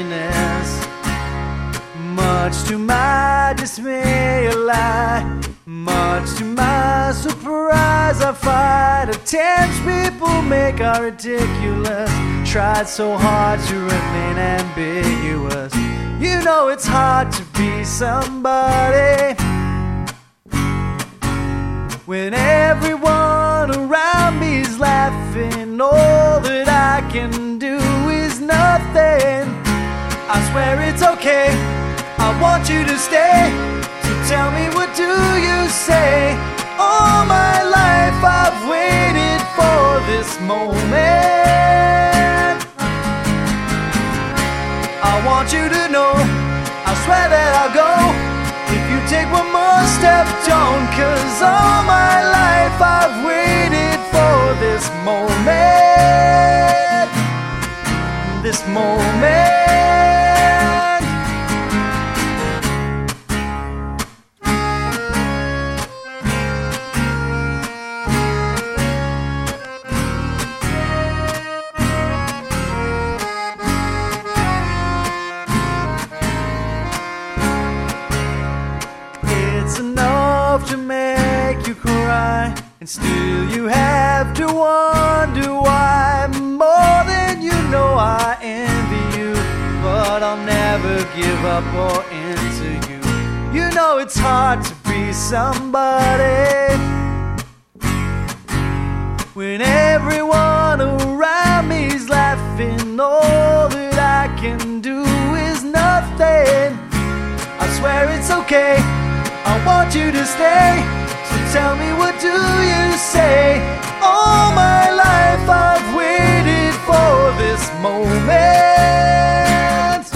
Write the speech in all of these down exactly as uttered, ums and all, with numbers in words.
loneliness. Much to my dismay, a lie. Much to my surprise, I find attempts people make are ridiculous. Tried so hard to remain ambiguous. You know it's hard to be somebody when everyone around me's laughing. All that I can do is nothing. I swear it's okay, I want you to stay. So tell me, what do you say? All my life I've waited for this moment. I want you to know, I swear that I'll go if you take one more step, don't. Cause all my life I've waited for this moment. This moment. It's enough to make you cry, and still you have to wonder why. More than you know I envy you, but I'll never give up or answer you. You know it's hard to be somebody when everyone around me's laughing. All that I can do is nothing. I swear it's okay, I want you to stay. So tell me, what do you say? All my life I've waited for this moment.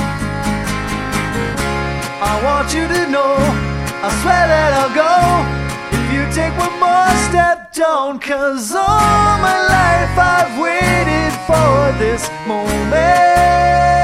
I want you to know, I swear that I'll go if you take one more step, don't. Cause all my life I've waited for this moment.